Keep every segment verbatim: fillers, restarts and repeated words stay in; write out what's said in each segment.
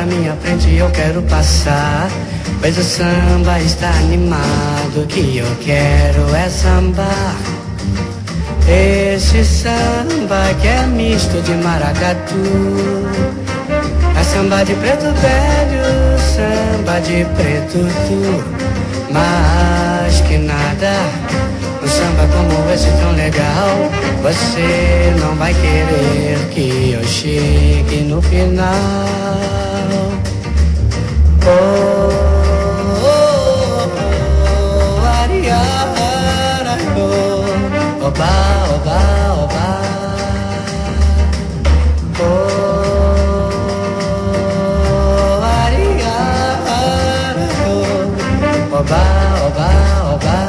minha frente eu quero passar, pois o samba está animado, o que eu quero é sambar. Esse samba que é misto de maracatu, é samba de preto velho, samba de preto tu. Mas que nada, um samba como esse tão legal, você não vai querer que eu chegue no final. Oh, oh, oh, ariara, oh, oba, oba, oba. Oh, ariara, oh, oba, oba, oba.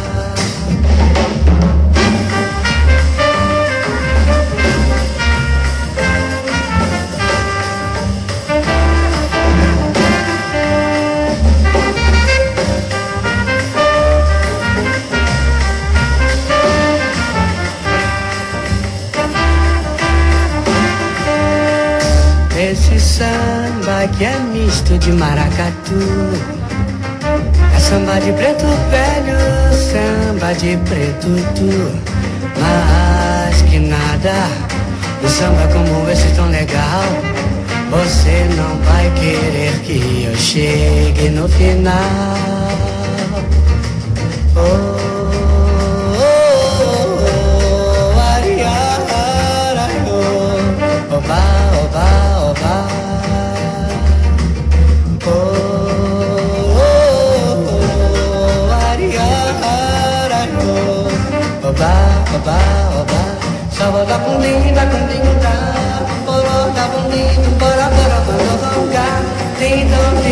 Esse samba que é misto de maracatu, é samba de preto velho, samba de preto tu. Mas que nada, um samba como esse tão legal, você não vai querer que eu chegue no final. Oh, oh, oh, oh, ariara, oh, oba, oba, oba. Oh, oh, oh, ariara, oh, oba, oba, oba. Saba da pundim, da pundim, da, bora da pundim, bora, bora, bora, bora, bora,